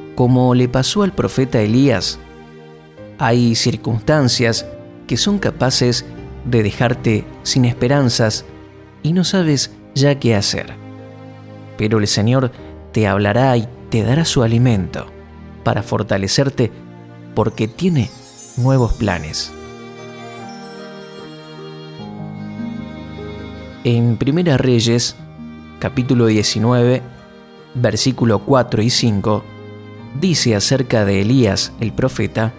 Como le pasó al profeta Elías, hay circunstancias que son capaces de dejarte sin esperanzas y no sabes ya qué hacer. Pero el Señor te hablará y te dará su alimento para fortalecerte, porque tiene nuevos planes. En Primera Reyes, capítulo 19, versículo 4 y 5, dice acerca de Elías el profeta: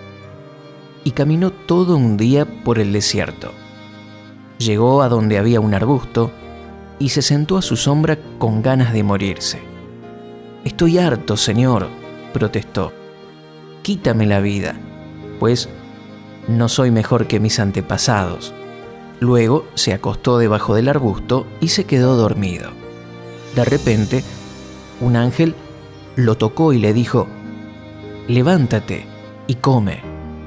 y caminó todo un día por el desierto. Llegó a donde había un arbusto y se sentó a su sombra con ganas de morirse. «Estoy harto, Señor», protestó. «Quítame la vida, pues no soy mejor que mis antepasados». Luego se acostó debajo del arbusto y se quedó dormido. De repente, un ángel lo tocó y le dijo: «Levántate y come».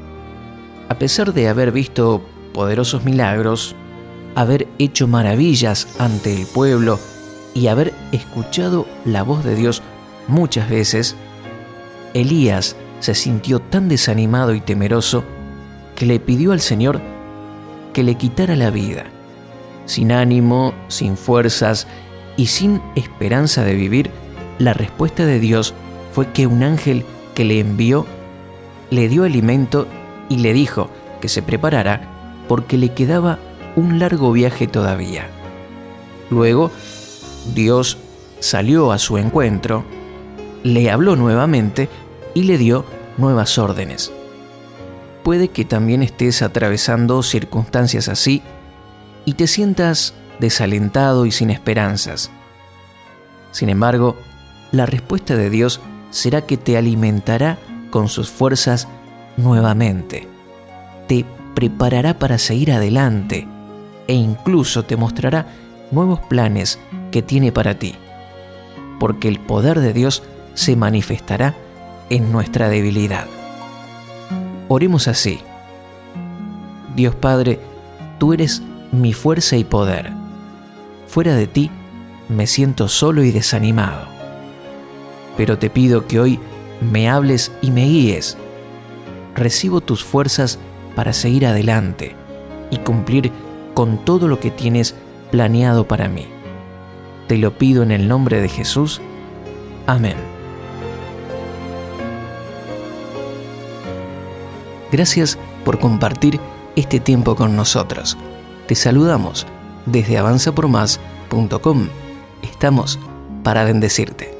A pesar de haber visto poderosos milagros, haber hecho maravillas ante el pueblo y haber escuchado la voz de Dios muchas veces, Elías se sintió tan desanimado y temeroso que le pidió al Señor que le quitara la vida. Sin ánimo, sin fuerzas y sin esperanza de vivir, la respuesta de Dios fue que un ángel que le envió le dio alimento y le dijo que se preparara porque le quedaba un largo viaje todavía. Luego, Dios salió a su encuentro, le habló nuevamente y le dio nuevas órdenes. Puede que también estés atravesando circunstancias así y te sientas desalentado y sin esperanzas. Sin embargo, la respuesta de Dios será que te alimentará con sus fuerzas nuevamente. Te preparará para seguir adelante e incluso te mostrará nuevos planes que tiene para ti, porque el poder de Dios se manifestará en nuestra debilidad. Oremos así: Dios Padre, tú eres mi fuerza y poder. Fuera de ti me siento solo y desanimado. Pero te pido que hoy me hables y me guíes. Recibo tus fuerzas para seguir adelante y cumplir con todo lo que tienes planeado para mí. Te lo pido en el nombre de Jesús. Amén. Gracias por compartir este tiempo con nosotros. Te saludamos desde avanzapormás.com. Estamos para bendecirte.